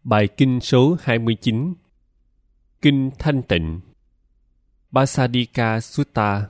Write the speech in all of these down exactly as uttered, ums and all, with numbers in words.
Bài kinh số hai mươi chín. Kinh Thanh Tịnh, Basadika Sutta.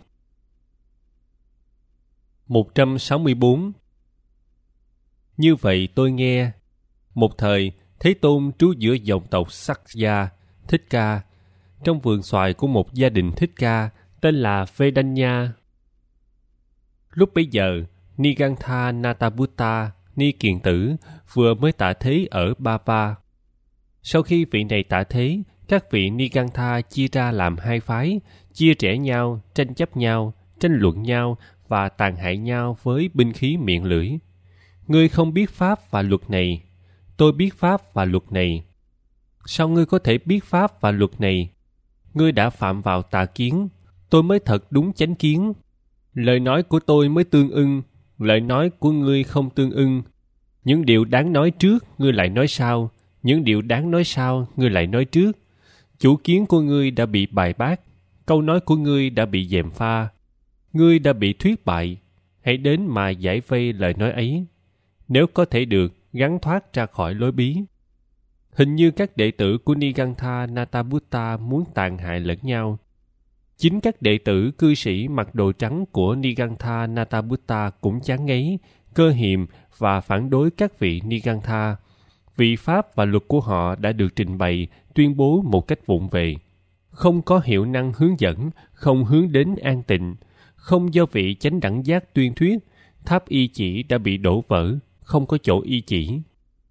một trăm sáu mươi bốn. Như vậy tôi nghe, một thời Thế Tôn trú giữa dòng tộc Sakya, Thích Ca, trong vườn xoài của một gia đình Thích Ca tên là Vedanya. Lúc bấy giờ, Nigantha Natabutta, Ni Kiền Tử, vừa mới tạ thế ở Bava. Sau khi vị này tạ thế, các vị Nigantha chia ra làm hai phái, chia rẽ nhau, tranh chấp nhau, tranh luận nhau và tàn hại nhau với binh khí miệng lưỡi. Ngươi không biết pháp và luật này, tôi biết pháp và luật này. Sao ngươi có thể biết pháp và luật này? Ngươi đã phạm vào tà kiến, tôi mới thật đúng chánh kiến. Lời nói của tôi mới tương ưng, lời nói của ngươi không tương ưng. Những điều đáng nói trước, ngươi lại nói sau. Những điều đáng nói sau, ngươi lại nói trước. Chủ kiến của ngươi đã bị bài bác, câu nói của ngươi đã bị gièm pha. Ngươi đã bị thuyết bại, hãy đến mà giải vây lời nói ấy. Nếu có thể được, gắn thoát ra khỏi lối bí. Hình như các đệ tử của Nigantha Natabutta muốn tàn hại lẫn nhau. Chính các đệ tử cư sĩ mặc đồ trắng của Nigantha Natabutta cũng chán ngấy, cơ hiềm và phản đối các vị Nigantha. Vì pháp và luật của họ đã được trình bày, tuyên bố một cách vụng về. Không có hiệu năng hướng dẫn, không hướng đến an tịnh, không do vị chánh đẳng giác tuyên thuyết, tháp y chỉ đã bị đổ vỡ, không có chỗ y chỉ.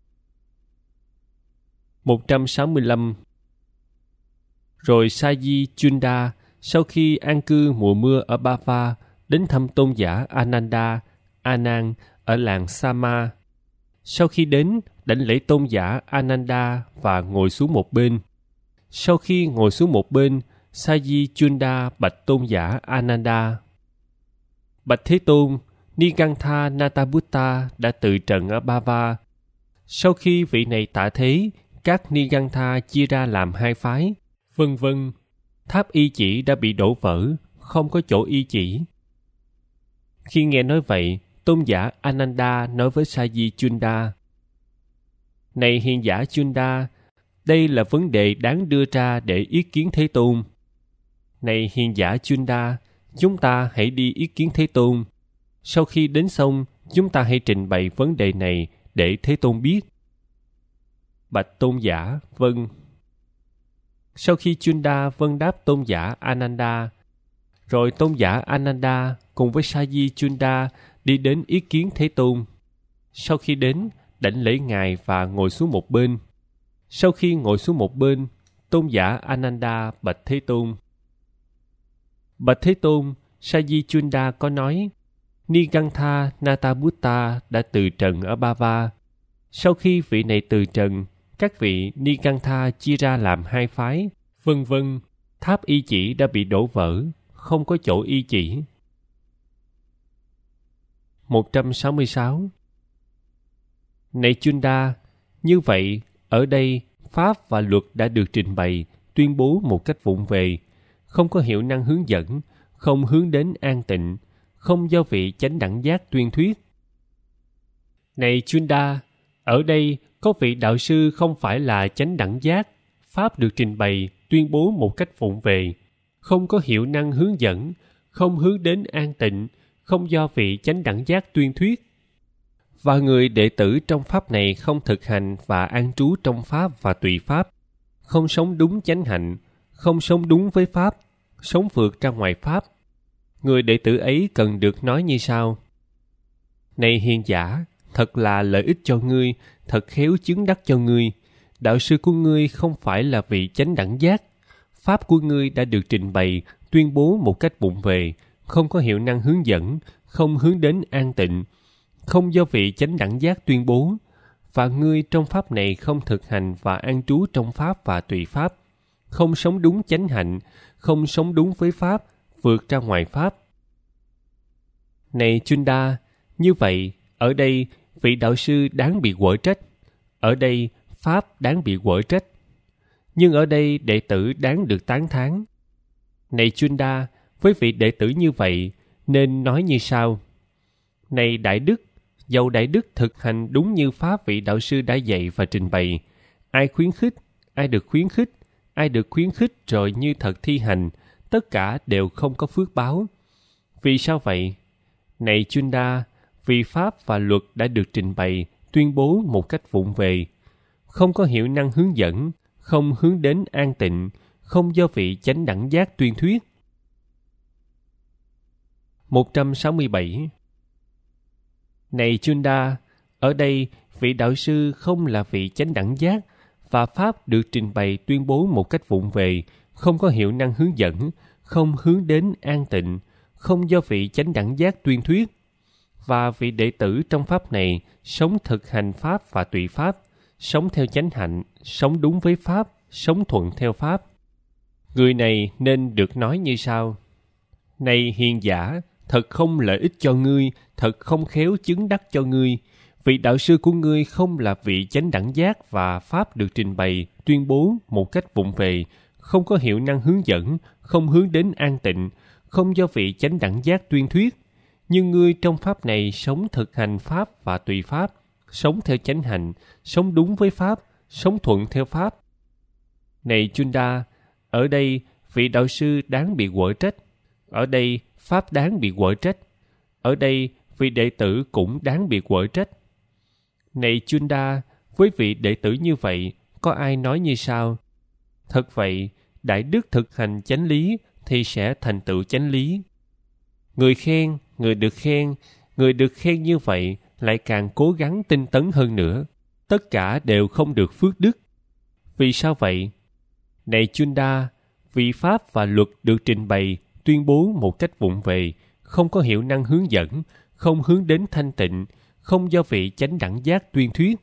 một trăm sáu mươi lăm. Rồi Saji Chunda, sau khi an cư mùa mưa ở Bava, đến thăm tôn giả Ananda, Anan ở làng Sama. Sau khi đến, đảnh lễ tôn giả Ananda và ngồi xuống một bên. Sau khi ngồi xuống một bên, Saji Chunda bạch tôn giả Ananda: Bạch Thế Tôn, Nigantha Natabutta đã từ trần ở Bava. Sau khi vị này tạ thế, các Nigantha chia ra làm hai phái, vân vân. Tháp y chỉ đã bị đổ vỡ, không có chỗ y chỉ. Khi nghe nói vậy, tôn giả Ananda nói với Saji Chunda: Này hiền giả Chunda, đây là vấn đề đáng đưa ra để ý kiến Thế Tôn. Này hiền giả Chunda, chúng ta hãy đi ý kiến Thế Tôn. Sau khi đến xong, chúng ta hãy trình bày vấn đề này để Thế Tôn biết. Bạch tôn giả, vâng. Sau khi Chunda vâng đáp tôn giả Ananda, rồi tôn giả Ananda cùng với Saji Chunda đi đến ý kiến Thế Tôn. Sau khi đến, đảnh lễ ngài và ngồi xuống một bên. Sau khi ngồi xuống một bên, tôn giả Ananda bạch Thế Tôn: Bạch Thế Tôn, Saji Chunda có nói, Nigantha Natabutta đã từ trần ở Bava. Sau khi vị này từ trần, các vị Nigantha chia ra làm hai phái, vân vân. Tháp y chỉ đã bị đổ vỡ, không có chỗ y chỉ. một trăm sáu mươi sáu. Này Chunda, như vậy, ở đây, pháp và luật đã được trình bày, tuyên bố một cách vụng về, không có hiệu năng hướng dẫn, không hướng đến an tịnh, không do vị chánh đẳng giác tuyên thuyết. Này Chunda, ở đây có vị đạo sư không phải là chánh đẳng giác, pháp được trình bày, tuyên bố một cách vụng về, không có hiệu năng hướng dẫn, không hướng đến an tịnh, không do vị chánh đẳng giác tuyên thuyết. Và người đệ tử trong pháp này không thực hành và an trú trong pháp và tùy pháp, không sống đúng chánh hạnh, không sống đúng với pháp, sống vượt ra ngoài pháp. Người đệ tử ấy cần được nói như sau: Này hiền giả, thật là lợi ích cho ngươi, thật khéo chứng đắc cho ngươi. Đạo sư của ngươi không phải là vị chánh đẳng giác. Pháp của ngươi đã được trình bày, tuyên bố một cách vụng về, không có hiệu năng hướng dẫn, không hướng đến an tịnh, không do vị chánh đẳng giác tuyên bố. Và ngươi trong pháp này không thực hành và an trú trong pháp và tùy pháp, không sống đúng chánh hạnh, không sống đúng với pháp, vượt ra ngoài pháp. Này Chunda, như vậy, ở đây, vị đạo sư đáng bị quở trách. Ở đây, pháp đáng bị quở trách. Nhưng ở đây, đệ tử đáng được tán thán. Này Chunda, với vị đệ tử như vậy, nên nói như sau: Này Đại Đức, dầu Đại Đức thực hành đúng như pháp vị đạo sư đã dạy và trình bày, Ai khuyến khích, ai được khuyến khích, ai được khuyến khích rồi như thật thi hành, tất cả đều không có phước báo. Vì sao vậy? Này Chunda, vì pháp và luật đã được trình bày, tuyên bố một cách vụng về, không có hiệu năng hướng dẫn, không hướng đến an tịnh, không do vị chánh đẳng giác tuyên thuyết. một trăm sáu mươi bảy. Này Chunda, ở đây vị đạo sư không là vị chánh đẳng giác, và pháp được trình bày tuyên bố một cách vụng về, không có hiệu năng hướng dẫn, không hướng đến an tịnh, không do vị chánh đẳng giác tuyên thuyết. Và vị đệ tử trong pháp này sống thực hành pháp và tùy pháp, sống theo chánh hạnh, sống đúng với pháp, sống thuận theo pháp. Người này nên được nói như sau: Này hiền giả, thật không lợi ích cho ngươi, thật không khéo chứng đắc cho ngươi. Vị đạo sư của ngươi không là vị chánh đẳng giác, và pháp được trình bày, tuyên bố một cách vụng về, không có hiệu năng hướng dẫn, không hướng đến an tịnh, không do vị chánh đẳng giác tuyên thuyết. Nhưng ngươi trong pháp này sống thực hành pháp và tùy pháp, sống theo chánh hạnh, sống đúng với pháp, sống thuận theo pháp. Này Chunda, ở đây vị đạo sư đáng bị quở trách, ở đây pháp đáng bị quở trách, ở đây vị đệ tử cũng đáng bị quở trách. Này Chunda, với vị đệ tử như vậy, có ai nói như sau: Thật vậy, đại đức thực hành chánh lý thì sẽ thành tựu chánh lý. Người khen, người được khen, người được khen như vậy lại càng cố gắng tinh tấn hơn nữa. Tất cả đều không được phước đức. Vì sao vậy? Này Chunda, vì pháp và luật được trình bày, tuyên bố một cách vụng về, không có hiệu năng hướng dẫn, không hướng đến thanh tịnh, không do vị chánh đẳng giác tuyên thuyết.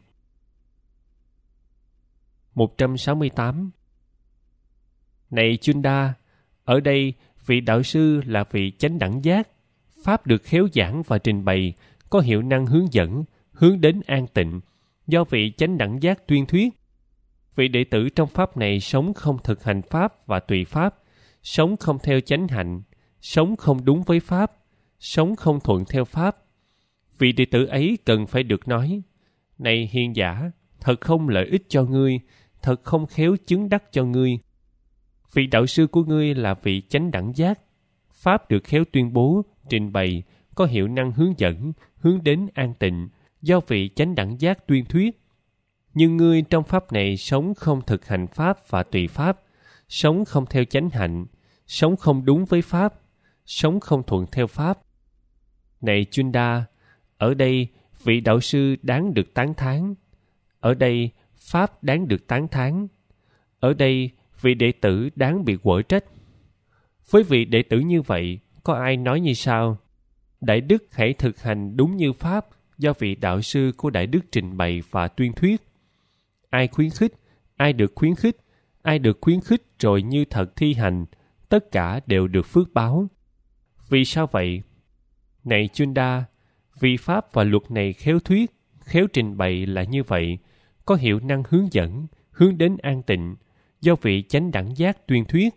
một trăm sáu mươi tám. Này Chunda, ở đây vị đạo sư là vị chánh đẳng giác, pháp được khéo giảng và trình bày, có hiệu năng hướng dẫn, hướng đến an tịnh, do vị chánh đẳng giác tuyên thuyết. Vị đệ tử trong pháp này sống không thực hành pháp và tùy pháp, sống không theo chánh hạnh, sống không đúng với pháp, sống không thuận theo pháp. Vị đệ tử ấy cần phải được nói: Này hiền giả, thật không lợi ích cho ngươi, thật không khéo chứng đắc cho ngươi. Vị đạo sư của ngươi là vị chánh đẳng giác, pháp được khéo tuyên bố, trình bày, có hiệu năng hướng dẫn, hướng đến an tịnh, do vị chánh đẳng giác tuyên thuyết. Nhưng ngươi trong pháp này sống không thực hành pháp và tùy pháp, sống không theo chánh hạnh, sống không đúng với pháp, sống không thuận theo pháp. Này Chunda, ở đây vị đạo sư đáng được tán thán, ở đây pháp đáng được tán thán, ở đây vị đệ tử đáng bị quở trách. Với vị đệ tử như vậy, có ai nói như sau: Đại đức hãy thực hành đúng như pháp do vị đạo sư của đại đức trình bày và tuyên thuyết. Ai khuyến khích, ai được khuyến khích, ai được khuyến khích rồi như thật thi hành, tất cả đều được phước báo. Vì sao vậy? Này Chunda, vì pháp và luật này khéo thuyết, khéo trình bày là như vậy, có hiệu năng hướng dẫn, hướng đến an tịnh, do vị chánh đẳng giác tuyên thuyết.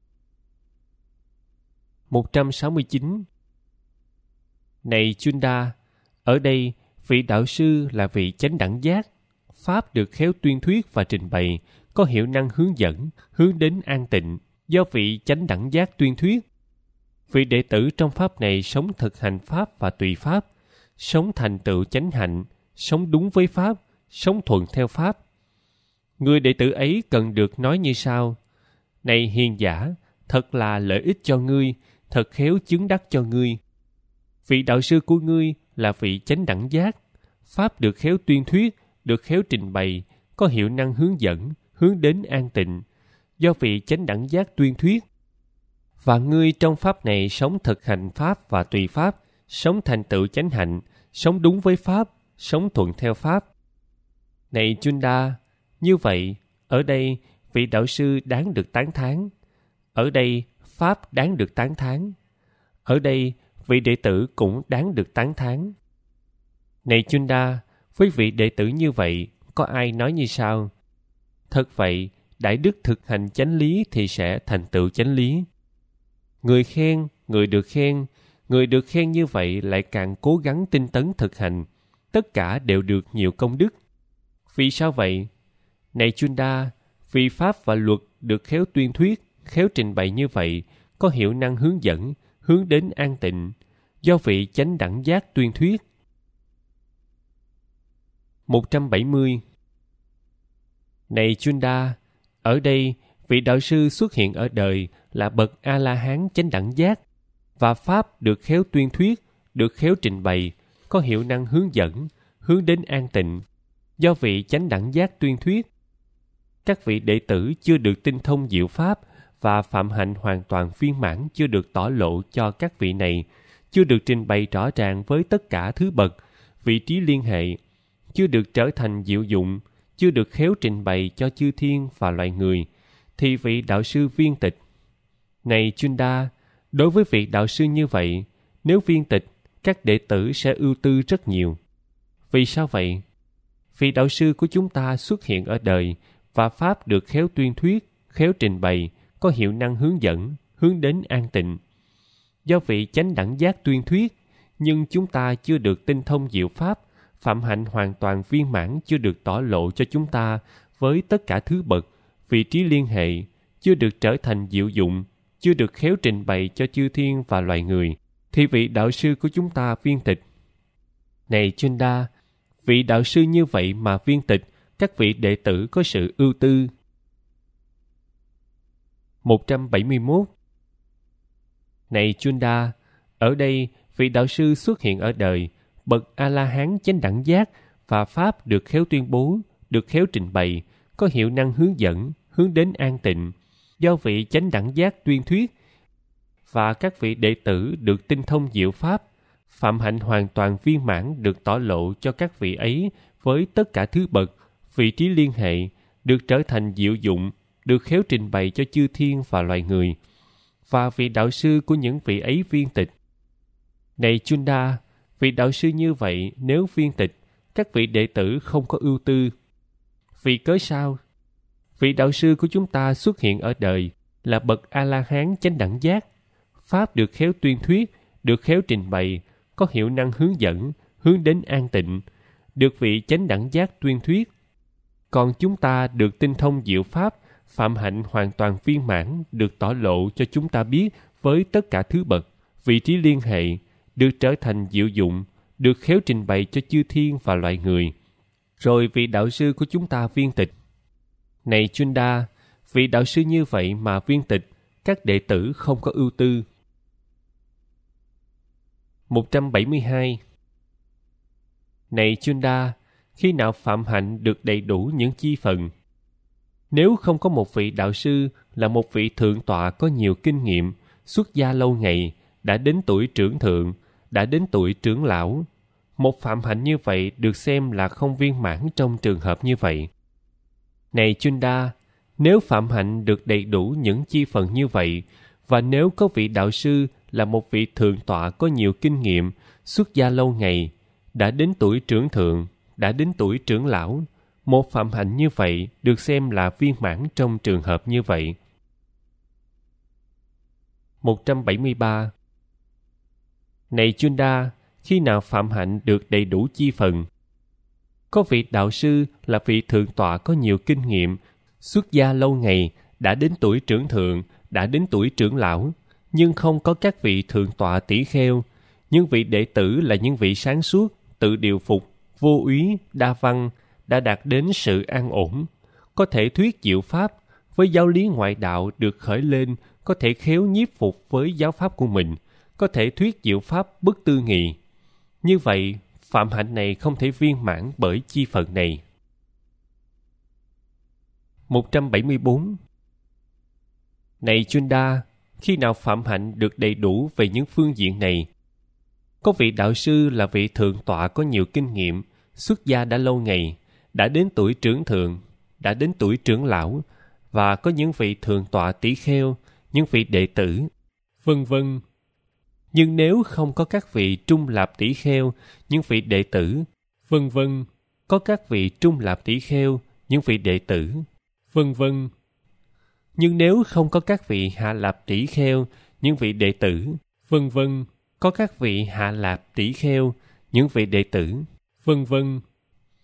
một trăm sáu mươi chín. Này Chunda, ở đây vị đạo sư là vị chánh đẳng giác, pháp được khéo tuyên thuyết và trình bày, có hiệu năng hướng dẫn, hướng đến an tịnh, do vị chánh đẳng giác tuyên thuyết. Vị đệ tử trong pháp này sống thực hành pháp và tùy pháp, sống thành tựu chánh hạnh, sống đúng với pháp, sống thuận theo pháp. Người đệ tử ấy cần được nói như sau: Này hiền giả, thật là lợi ích cho ngươi, thật khéo chứng đắc cho ngươi. Vị đạo sư của ngươi là vị chánh đẳng giác, pháp được khéo tuyên thuyết, được khéo trình bày, có hiệu năng hướng dẫn, hướng đến an tịnh, do vị chánh đẳng giác tuyên thuyết. Và ngươi trong pháp này sống thực hành pháp và tùy pháp, sống thành tựu chánh hạnh, sống đúng với pháp, sống thuận theo pháp. Này Chunda, như vậy, ở đây vị đạo sư đáng được tán thán, ở đây pháp đáng được tán thán, ở đây vị đệ tử cũng đáng được tán thán. Này Chunda, với vị đệ tử như vậy, có ai nói như sau: Thật vậy, đại đức thực hành chánh lý thì sẽ thành tựu chánh lý. Người khen, người được khen, người được khen như vậy lại càng cố gắng tinh tấn thực hành, tất cả đều được nhiều công đức. Vì sao vậy? Này Chunda, vì pháp và luật được khéo tuyên thuyết, khéo trình bày như vậy, có hiệu năng hướng dẫn, hướng đến an tịnh, do vị chánh đẳng giác tuyên thuyết. một trăm bảy mươi. Này Chunda, ở đây vị đạo sư xuất hiện ở đời là bậc A-la-hán chánh đẳng giác, và pháp được khéo tuyên thuyết, được khéo trình bày, có hiệu năng hướng dẫn, hướng đến an tịnh, do vị chánh đẳng giác tuyên thuyết. Các vị đệ tử chưa được tinh thông diệu pháp và phạm hạnh hoàn toàn viên mãn chưa được tỏ lộ cho các vị này, chưa được trình bày rõ ràng với tất cả thứ bậc, vị trí liên hệ, chưa được trở thành diệu dụng, chưa được khéo trình bày cho chư thiên và loài người, thì vị đạo sư viên tịch. Này Chunda, đối với vị đạo sư như vậy, nếu viên tịch, các đệ tử sẽ ưu tư rất nhiều. Vì sao vậy? Vị đạo sư của chúng ta xuất hiện ở đời, và pháp được khéo tuyên thuyết, khéo trình bày, có hiệu năng hướng dẫn, hướng đến an tịnh. Do vị chánh đẳng giác tuyên thuyết, nhưng chúng ta chưa được tinh thông diệu pháp, phạm hạnh hoàn toàn viên mãn chưa được tỏ lộ cho chúng ta với tất cả thứ bậc, vị trí liên hệ, chưa được trở thành diệu dụng, chưa được khéo trình bày cho chư thiên và loài người, thì vị đạo sư của chúng ta viên tịch. Này Chunda, vị đạo sư như vậy mà viên tịch, các vị đệ tử có sự ưu tư. một trăm bảy mươi mốt. Này Chunda, ở đây vị đạo sư xuất hiện ở đời, bậc A-la-hán chánh đẳng giác, và pháp được khéo tuyên bố, được khéo trình bày, có hiệu năng hướng dẫn, hướng đến an tịnh, do vị chánh đẳng giác tuyên thuyết, và các vị đệ tử được tinh thông diệu pháp, phạm hạnh hoàn toàn viên mãn được tỏ lộ cho các vị ấy với tất cả thứ bậc, vị trí liên hệ, được trở thành diệu dụng, được khéo trình bày cho chư thiên và loài người, và vị đạo sư của những vị ấy viên tịch. Này Chunda, vị đạo sư như vậy nếu viên tịch, các vị đệ tử không có ưu tư. Vì cớ sao? Vị đạo sư của chúng ta xuất hiện ở đời là bậc A-la-hán chánh đẳng giác, pháp được khéo tuyên thuyết, được khéo trình bày, có hiệu năng hướng dẫn, hướng đến an tịnh, được vị chánh đẳng giác tuyên thuyết. Còn chúng ta được tinh thông diệu pháp, phạm hạnh hoàn toàn viên mãn được tỏ lộ cho chúng ta biết với tất cả thứ bậc, vị trí liên hệ, được trở thành diệu dụng, được khéo trình bày cho chư thiên và loài người. Rồi vị đạo sư của chúng ta viên tịch. Này Chunda, vị đạo sư như vậy mà viên tịch, các đệ tử không có ưu tư. một trăm bảy mươi hai. Này Chunda, khi nào phạm hạnh được đầy đủ những chi phần? Nếu không có một vị đạo sư là một vị thượng tọa có nhiều kinh nghiệm, xuất gia lâu ngày, đã đến tuổi trưởng thượng, đã đến tuổi trưởng lão, một phạm hạnh như vậy được xem là không viên mãn trong trường hợp như vậy. Này Chunda, nếu phạm hạnh được đầy đủ những chi phần như vậy, và nếu có vị đạo sư là một vị thượng tọa có nhiều kinh nghiệm, xuất gia lâu ngày, đã đến tuổi trưởng thượng, đã đến tuổi trưởng lão, một phạm hạnh như vậy được xem là viên mãn trong trường hợp như vậy. một trăm bảy mươi ba. Này Chunda, khi nào phạm hạnh được đầy đủ chi phần? Có vị đạo sư là vị thượng tọa có nhiều kinh nghiệm, xuất gia lâu ngày, đã đến tuổi trưởng thượng, đã đến tuổi trưởng lão, nhưng không có các vị thượng tọa tỷ kheo. Những vị đệ tử là những vị sáng suốt, tự điều phục, vô úy, đa văn, đã đạt đến sự an ổn, có thể thuyết diệu pháp, với giáo lý ngoại đạo được khởi lên, có thể khéo nhiếp phục với giáo pháp của mình, có thể thuyết diệu pháp bất tư nghị. Như vậy, phạm hạnh này không thể viên mãn bởi chi phần này. một trăm bảy mươi bốn. Này Chunda, khi nào phạm hạnh được đầy đủ về những phương diện này? Có vị đạo sư là vị thượng tọa có nhiều kinh nghiệm, xuất gia đã lâu ngày, đã đến tuổi trưởng thượng, đã đến tuổi trưởng lão, và có những vị thượng tọa tỷ kheo, những vị đệ tử, vân vân. Nhưng nếu không có các vị trung lạp tỷ kheo, những vị đệ tử, vân vân, có các vị trung lạp tỷ kheo, những vị đệ tử, vân vân. Nhưng nếu không có các vị hạ lạp tỷ kheo, những vị đệ tử, vân vân, có các vị hạ lạp tỷ kheo, những vị đệ tử, vân vân.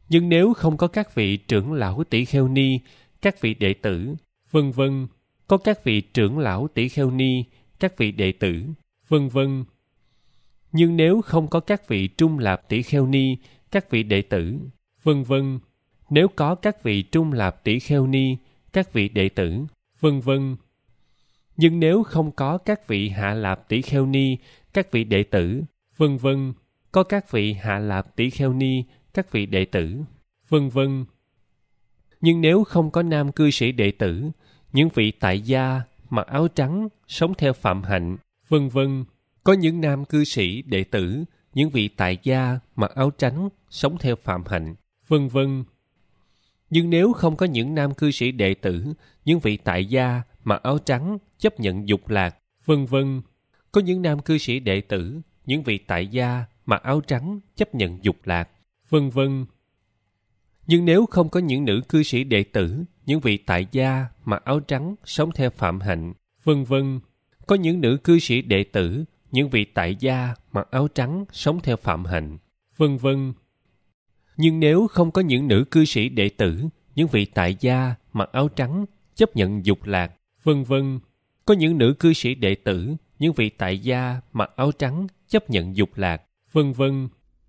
Nhưng nếu không có các vị trưởng lão tỷ kheo ni, các vị đệ tử, vân vân, có các vị trưởng lão tỷ kheo ni, các vị đệ tử, vân vân. Nhưng nếu không có các vị trung lạp tỷ kheo ni, các vị đệ tử, vân vân, nếu có các vị trung lạp tỷ kheo ni, các vị đệ tử, vân vân. Nhưng nếu không có các vị hạ lạp tỷ kheo ni, các vị đệ tử, vân vân, có các vị hạ lạp tỷ kheo ni, các vị đệ tử, vân vân. Nhưng nếu không có nam cư sĩ đệ tử, những vị tại gia mặc áo trắng sống theo phạm hạnh, vân vân, có những nam cư sĩ đệ tử, những vị tại gia mặc áo trắng sống theo phạm hạnh, vân vân. Nhưng nếu không có những nam cư sĩ đệ tử, những vị tại gia mặc áo trắng chấp nhận dục lạc, vân vân, có những nam cư sĩ đệ tử, những vị tại gia mặc áo trắng chấp nhận dục lạc, vân vân. Nhưng nếu không có những nữ cư sĩ đệ tử, những vị tại gia mặc áo trắng sống theo phạm hạnh, vân vân, có những nữ cư sĩ đệ tử, những vị tại gia mặc áo trắng sống theo phạm hạnh, vân vân. Nhưng nếu không có những nữ cư sĩ đệ tử, những vị tại gia mặc áo trắng chấp nhận dục lạc, vân vân, có những nữ cư sĩ đệ tử, những vị tại gia mặc áo trắng chấp nhận dục lạc, vân vân.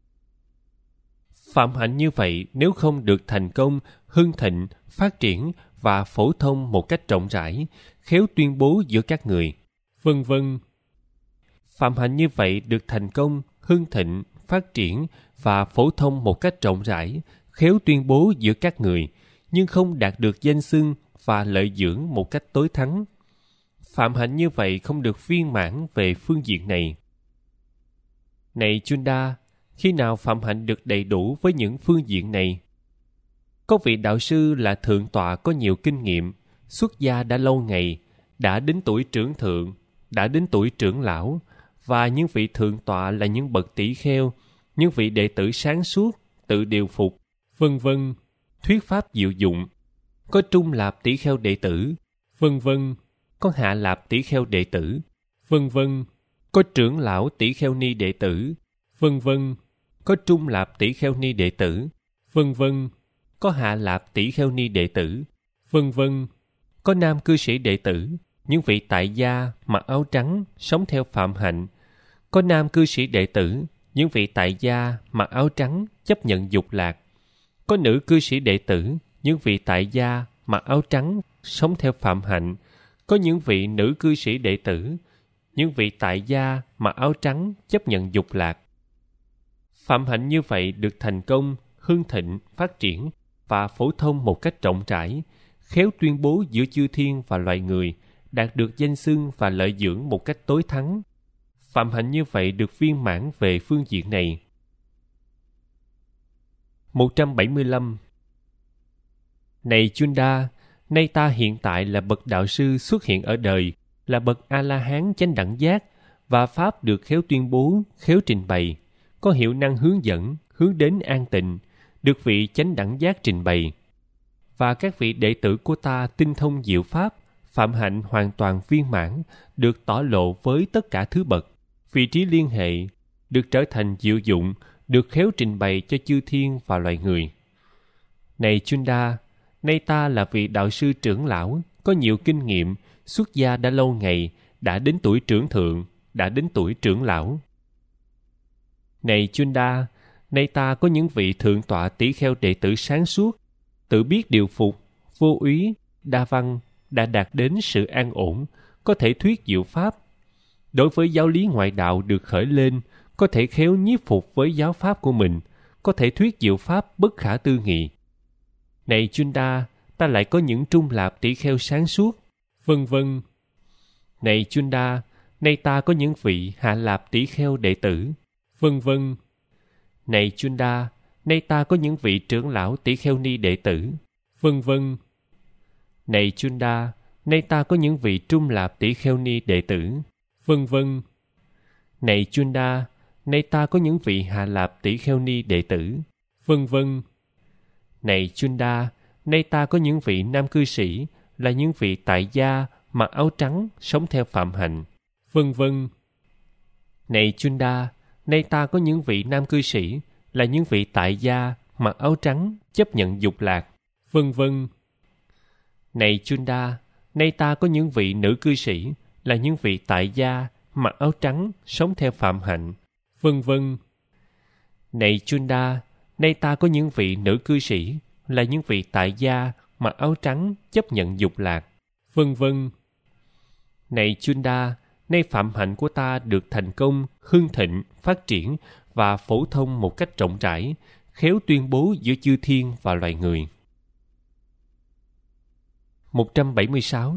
Phạm hạnh như vậy nếu không được thành công, hưng thịnh, phát triển và phổ thông một cách rộng rãi, khéo tuyên bố giữa các người, vân vân. Phạm hạnh như vậy được thành công, hưng thịnh, phát triển và phổ thông một cách rộng rãi, khéo tuyên bố giữa các người, nhưng không đạt được danh xưng và lợi dưỡng một cách tối thắng. Phạm hạnh như vậy không được viên mãn về phương diện này. Này Chunda, khi nào phạm hạnh được đầy đủ với những phương diện này? Có vị đạo sư là thượng tọa có nhiều kinh nghiệm, xuất gia đã lâu ngày, đã đến tuổi trưởng thượng, đã đến tuổi trưởng lão, và những vị thượng tọa là những bậc tỷ kheo, những vị đệ tử sáng suốt, tự điều phục, vân vân, thuyết pháp diệu dụng. Có trung lạp tỷ kheo đệ tử, vân vân, có hạ lạp tỷ kheo đệ tử, vân vân, có trưởng lão tỷ kheo ni đệ tử, vân vân, có trung lạp tỷ kheo ni đệ tử, vân vân, có hạ lạp tỷ kheo ni đệ tử, vân vân, có nam cư sĩ đệ tử, những vị tại gia mặc áo trắng sống theo phạm hạnh, có nam cư sĩ đệ tử, những vị tại gia mặc áo trắng chấp nhận dục lạc, có nữ cư sĩ đệ tử, những vị tại gia mặc áo trắng sống theo phạm hạnh, có những vị nữ cư sĩ đệ tử, những vị tại gia mặc áo trắng chấp nhận dục lạc. Phạm hạnh như vậy được thành công, hưng thịnh, phát triển và phổ thông một cách rộng rãi, khéo tuyên bố giữa chư thiên và loài người, đạt được danh xưng và lợi dưỡng một cách tối thắng. Phạm hạnh như vậy được viên mãn về phương diện này. một trăm bảy mươi lăm. Này Chunda, nay ta hiện tại là bậc đạo sư xuất hiện ở đời, là bậc A-la-hán chánh đẳng giác, và Pháp được khéo tuyên bố, khéo trình bày, có hiệu năng hướng dẫn, hướng đến an tịnh, được vị chánh đẳng giác trình bày. Và các vị đệ tử của ta tinh thông diệu Pháp, phạm hạnh hoàn toàn viên mãn, được tỏ lộ với tất cả thứ bậc, vị trí liên hệ, được trở thành diệu dụng, được khéo trình bày cho chư thiên và loài người. Này Chunda, nay ta là vị đạo sư trưởng lão, có nhiều kinh nghiệm, xuất gia đã lâu ngày, đã đến tuổi trưởng thượng, đã đến tuổi trưởng lão. Này Chunda, nay ta có những vị thượng tọa tỷ kheo đệ tử sáng suốt, tự biết điều phục, vô úy, đa văn, đã đạt đến sự an ổn, có thể thuyết diệu pháp. Đối với giáo lý ngoại đạo được khởi lên, có thể khéo nhiếp phục với giáo pháp của mình, có thể thuyết diệu pháp bất khả tư nghị. Này Chunda, ta lại có những trung lạp tỷ kheo sáng suốt, vân vân. Này Chunda, nay ta có những vị hạ lạp tỷ kheo đệ tử, vân vân. Này Chunda, nay ta có những vị trưởng lão tỷ kheo ni đệ tử, vân vân. Này Chunda, nay ta có những vị trung lạp tỷ kheo ni đệ tử, vân vân. Này Chunda, nay ta có những vị hạ lạp tỷ kheo ni đệ tử, vân vân. Này Chunda, nay ta có những vị nam cư sĩ, là những vị tại gia mặc áo trắng sống theo phạm hạnh, vân vân. Này Chunda, nay ta có những vị nam cư sĩ, là những vị tại gia mặc áo trắng, chấp nhận dục lạc, vân vân. Này Chunda, nay ta có những vị nữ cư sĩ, là những vị tại gia, mặc áo trắng, sống theo phạm hạnh, vân vân. Này Chunda, nay ta có những vị nữ cư sĩ, là những vị tại gia, mặc áo trắng, chấp nhận dục lạc, vân vân. Này Chunda, nay phạm hạnh của ta được thành công, hưng thịnh, phát triển và phổ thông một cách rộng rãi, khéo tuyên bố giữa chư thiên và loài người. một trăm bảy mươi sáu.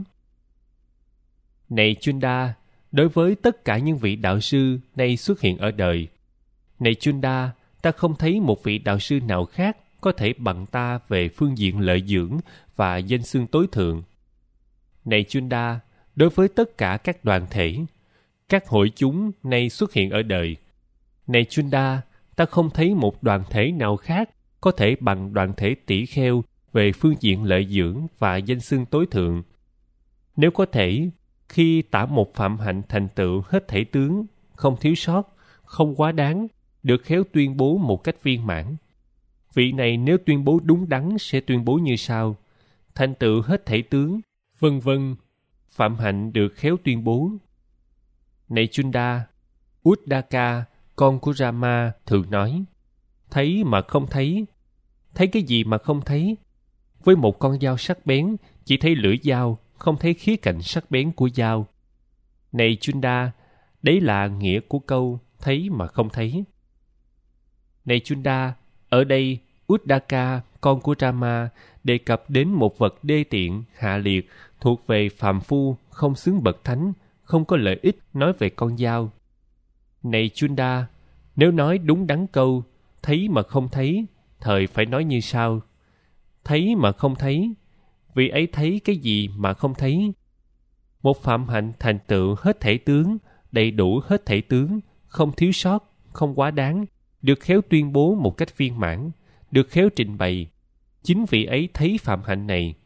Này Chunda, đối với tất cả những vị đạo sư nay xuất hiện ở đời, này Chunda, ta không thấy một vị đạo sư nào khác có thể bằng ta về phương diện lợi dưỡng và danh xưng tối thượng. Này Chunda, đối với tất cả các đoàn thể, các hội chúng nay xuất hiện ở đời, này Chunda, ta không thấy một đoàn thể nào khác có thể bằng đoàn thể tỷ kheo về phương diện lợi dưỡng và danh xưng tối thượng. Nếu có thể, khi tả một phạm hạnh thành tựu hết thảy tướng, không thiếu sót, không quá đáng, được khéo tuyên bố một cách viên mãn. Vị này nếu tuyên bố đúng đắn sẽ tuyên bố như sau: thành tựu hết thảy tướng, vân vân. Phạm hạnh được khéo tuyên bố. Này Chunda, Uddaka, con của Rama, thường nói: thấy mà không thấy. Thấy cái gì mà không thấy? Với một con dao sắc bén, chỉ thấy lưỡi dao, không thấy khía cạnh sắc bén của dao. Này Chunda, đấy là nghĩa của câu thấy mà không thấy. Này Chunda, ở đây Uddaka, con của Rama, đề cập đến một vật đê tiện, hạ liệt, thuộc về phàm phu, không xứng bậc thánh, không có lợi ích, nói về con dao. Này Chunda, nếu nói đúng đắn câu thấy mà không thấy, thời phải nói như sau: thấy mà không thấy, vì ấy thấy cái gì mà không thấy? Một phạm hạnh thành tựu hết thảy tướng, đầy đủ hết thảy tướng, không thiếu sót, không quá đáng, được khéo tuyên bố một cách viên mãn, được khéo trình bày. Chính vị ấy thấy phạm hạnh này.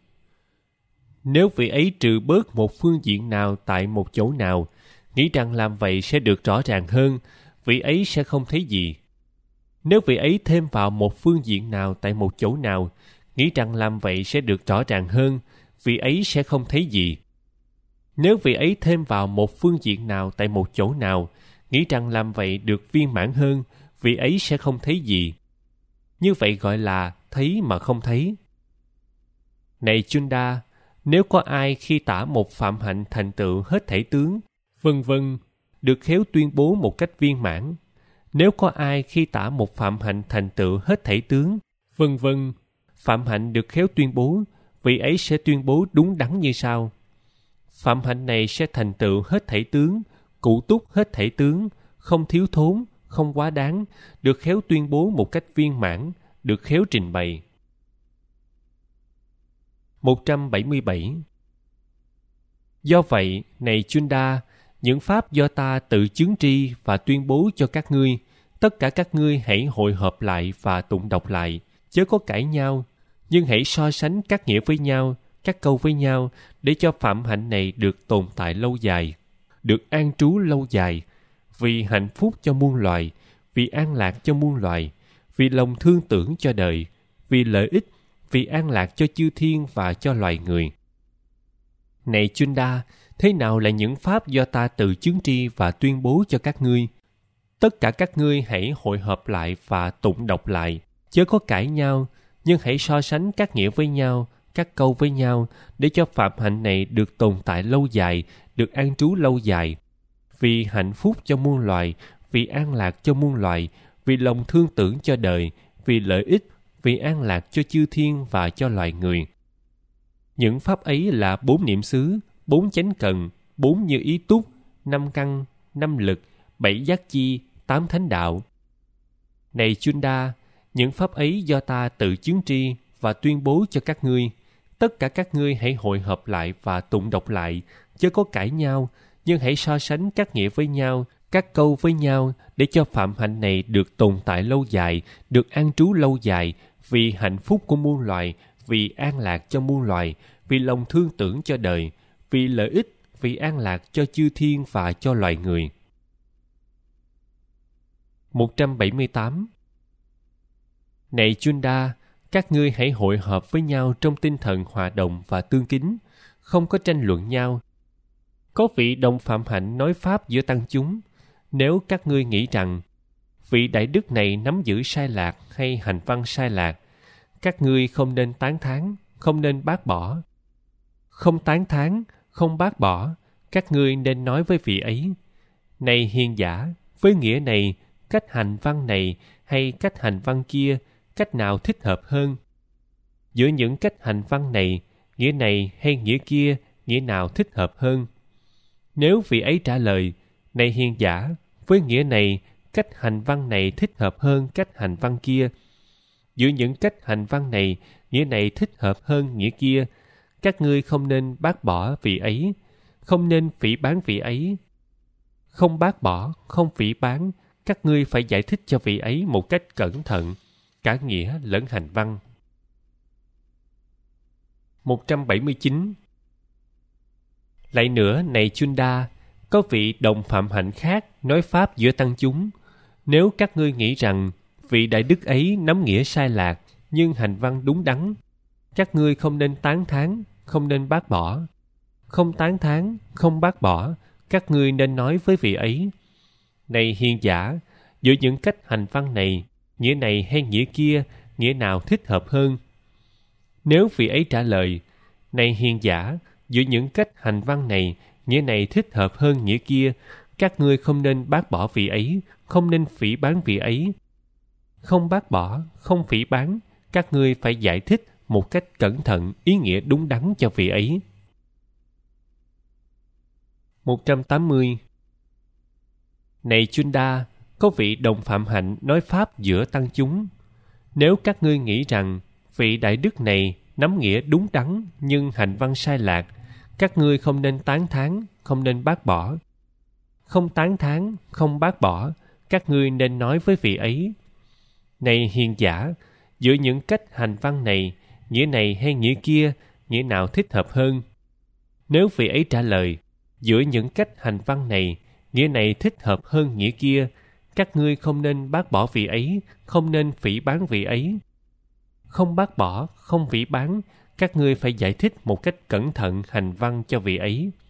Nếu vị ấy trừ bớt một phương diện nào tại một chỗ nào, nghĩ rằng làm vậy sẽ được rõ ràng hơn, vị ấy sẽ không thấy gì. Nếu vị ấy thêm vào một phương diện nào tại một chỗ nào, nghĩ rằng làm vậy sẽ được rõ ràng hơn, vị ấy sẽ không thấy gì. Nếu vị ấy thêm vào một phương diện nào tại một chỗ nào, nghĩ rằng làm vậy được viên mãn hơn, vị ấy sẽ không thấy gì. Như vậy gọi là thấy mà không thấy. Này Chunda, nếu có ai khi tả một phạm hạnh thành tựu hết thảy tướng, vân vân, được khéo tuyên bố một cách viên mãn. Nếu có ai khi tả một phạm hạnh thành tựu hết thảy tướng, vân vân, phạm hạnh được khéo tuyên bố, vị ấy sẽ tuyên bố đúng đắn như sau: phạm hạnh này sẽ thành tựu hết thảy tướng, cụ túc hết thảy tướng, không thiếu thốn, không quá đáng, được khéo tuyên bố một cách viên mãn, được khéo trình bày. một trăm bảy mươi bảy. Do vậy, này Chunda, những pháp do ta tự chứng tri và tuyên bố cho các ngươi, tất cả các ngươi hãy hội họp lại và tụng đọc lại, chớ có cãi nhau, nhưng hãy so sánh các nghĩa với nhau, các câu với nhau, để cho phạm hạnh này được tồn tại lâu dài, được an trú lâu dài, vì hạnh phúc cho muôn loài, vì an lạc cho muôn loài, vì lòng thương tưởng cho đời, vì lợi ích, vì an lạc cho chư thiên và cho loài người. Này Chunda, thế nào là những pháp do ta tự chứng tri và tuyên bố cho các ngươi? Tất cả các ngươi hãy hội họp lại và tụng đọc lại, chớ có cãi nhau, nhưng hãy so sánh các nghĩa với nhau, các câu với nhau, để cho phạm hạnh này được tồn tại lâu dài, được an trú lâu dài, vì hạnh phúc cho muôn loài, vì an lạc cho muôn loài, vì lòng thương tưởng cho đời, vì lợi ích, vì an lạc cho chư thiên và cho loài người. Những pháp ấy là bốn niệm xứ, bốn chánh cần, bốn như ý túc, năm căn, năm lực, bảy giác chi, tám thánh đạo. Này Chunda, những pháp ấy do ta tự chứng tri và tuyên bố cho các ngươi. Tất cả các ngươi hãy hội họp lại và tụng đọc lại, chớ có cãi nhau, nhưng hãy so sánh các nghĩa với nhau, các câu với nhau, để cho phạm hạnh này được tồn tại lâu dài, được an trú lâu dài, vì hạnh phúc của muôn loài, vì an lạc cho muôn loài, vì lòng thương tưởng cho đời, vì lợi ích, vì an lạc cho chư thiên và cho loài người. một trăm bảy mươi tám. Này Chunda, các ngươi hãy hội họp với nhau trong tinh thần hòa đồng và tương kính, không có tranh luận nhau. Có vị đồng phạm hạnh nói pháp giữa tăng chúng. Nếu các ngươi nghĩ rằng vị đại đức này nắm giữ sai lạc hay hành văn sai lạc, các ngươi không nên tán thán, không nên bác bỏ. Không tán thán, không bác bỏ, các ngươi nên nói với vị ấy: này hiền giả, với nghĩa này, cách hành văn này hay cách hành văn kia, cách nào thích hợp hơn? Giữa những cách hành văn này, nghĩa này hay nghĩa kia, nghĩa nào thích hợp hơn? Nếu vị ấy trả lời: này hiền giả, với nghĩa này, cách hành văn này thích hợp hơn cách hành văn kia. Giữa những cách hành văn này, nghĩa này thích hợp hơn nghĩa kia. Các ngươi không nên bác bỏ vị ấy, không nên phỉ báng vị ấy. Không bác bỏ, không phỉ báng, các ngươi phải giải thích cho vị ấy một cách cẩn thận, cả nghĩa lẫn hành văn. một trăm bảy mươi chín. Lại nữa, này Chunda, có vị đồng phạm hạnh khác nói pháp giữa tăng chúng. Nếu các ngươi nghĩ rằng vị đại đức ấy nắm nghĩa sai lạc nhưng hành văn đúng đắn, các ngươi không nên tán thán, không nên bác bỏ. Không tán thán, không bác bỏ, các ngươi nên nói với vị ấy: này hiền giả, giữa những cách hành văn này, nghĩa này hay nghĩa kia, nghĩa nào thích hợp hơn? Nếu vị ấy trả lời: này hiền giả, giữa những cách hành văn này, nghĩa này thích hợp hơn nghĩa kia, các ngươi không nên bác bỏ vị ấy, không nên phỉ báng vị ấy. Không bác bỏ, không phỉ báng, các ngươi phải giải thích một cách cẩn thận ý nghĩa đúng đắn cho vị ấy. một trăm tám mươi. Này Chunda, có vị đồng phạm hạnh nói pháp giữa tăng chúng. Nếu các ngươi nghĩ rằng vị đại đức này nắm nghĩa đúng đắn nhưng hành văn sai lạc, các ngươi không nên tán thán, không nên bác bỏ. Không tán thán, không bác bỏ, các ngươi nên nói với vị ấy: này hiền giả, giữa những cách hành văn này, nghĩa này hay nghĩa kia, nghĩa nào thích hợp hơn? Nếu vị ấy trả lời: giữa những cách hành văn này, nghĩa này thích hợp hơn nghĩa kia, các ngươi không nên bác bỏ vị ấy, không nên phỉ báng vị ấy. Không bác bỏ, không phỉ báng, các ngươi phải giải thích một cách cẩn thận hành văn cho vị ấy.